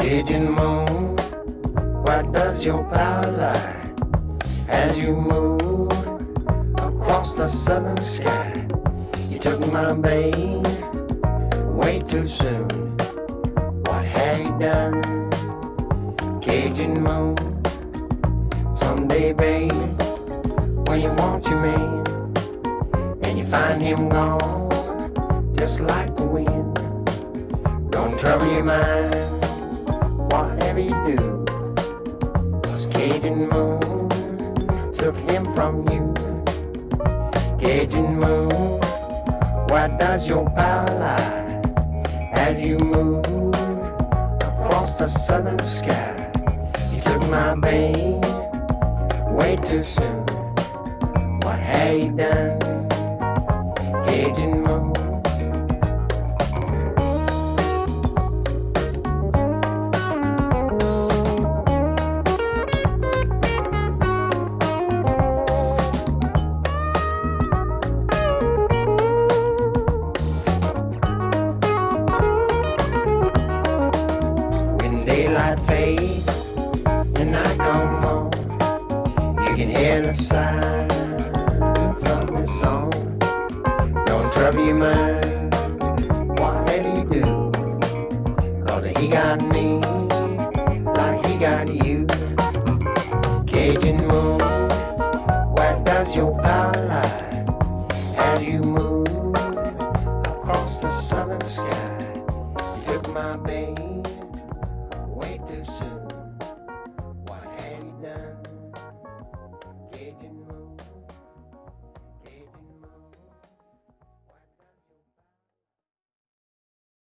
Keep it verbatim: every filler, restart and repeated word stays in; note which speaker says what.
Speaker 1: Pigeon moon, where does your power lie? As you move across the southern sky, you took my babe way too soon. What have you done? Cajun moon, someday, babe, when you want your man and you find him gone, just like the wind, don't trouble your mind, whatever you do, 'cause Cajun moon took him from you. Cajun moon, where does your power lie? As you move across the southern sky, you took my babe way too soon. What have you done, Cajun moon? Daylight fade and night come on, you can hear the silence of this song. Don't trouble your mind, whatever you do, 'cause he got me like he got you. Cajun moon, where does your power lie? As you move across the southern sky, you took my babe